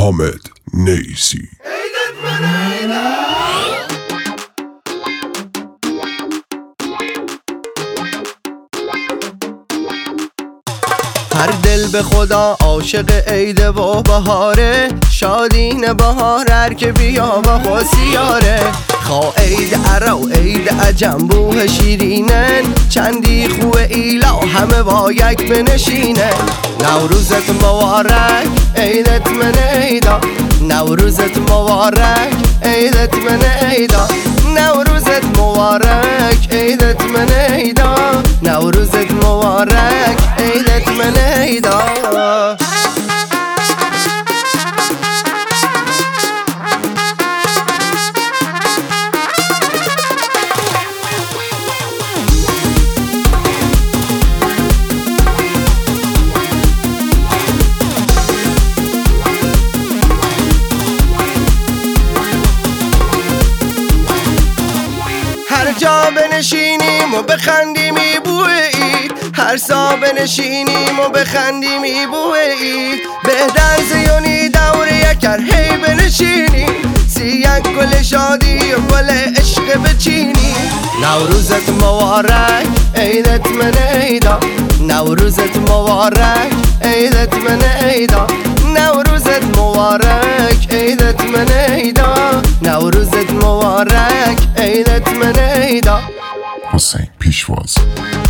حامد نیسی. هر دل به خدا عاشق عیده و بهاره، شادین بهار هر که بیا و خواسیاره. خواه عید عرو عید عجم بوه شیرینن، چندی خوه ایلا همه با یک بنشینه. نوروزت مبارک عیدت من عیدا، نوروزت مبارک عیدت من عیدا، نوروزت مبارک عیدت من عیدا، نوروزت مبارک عیدت من عیدا. هر جا بنشینیم و بخندیم بوی عید، هر سا بنشینیم و بخندیم بوی عید. بهتر زیونی دور یکر هی بنشینیم، یک گل شادی و گل عشق بچینی. نوروزت مبارک عیدت من عیدا، نوروزت مبارک عیدت من عیدا، نوروزت مبارک عیدت من عیدا، نوروزت مبارک عیدت من عیدا. حسین پیشواز.